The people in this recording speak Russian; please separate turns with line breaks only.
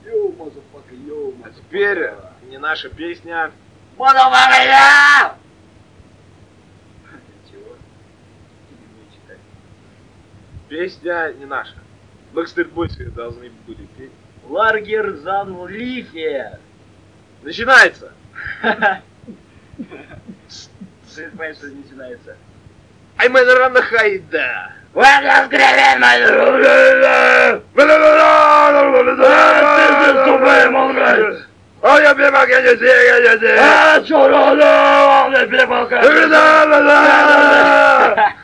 Йоу, мазафака, йоу,
А теперь не наша песня.
Мазафака, я! Чего? Не читай.
Песня не наша. Backstreet Boys должны были петь.
Ларгер заново лифе.
Начинается!
Ты понимаешь, что начинается?
Ай, мэн рано хайда!
Ваня, скребен, мой друг!
А я бемак, я не знаю, я не знаю!
А, чё, он не перепалка!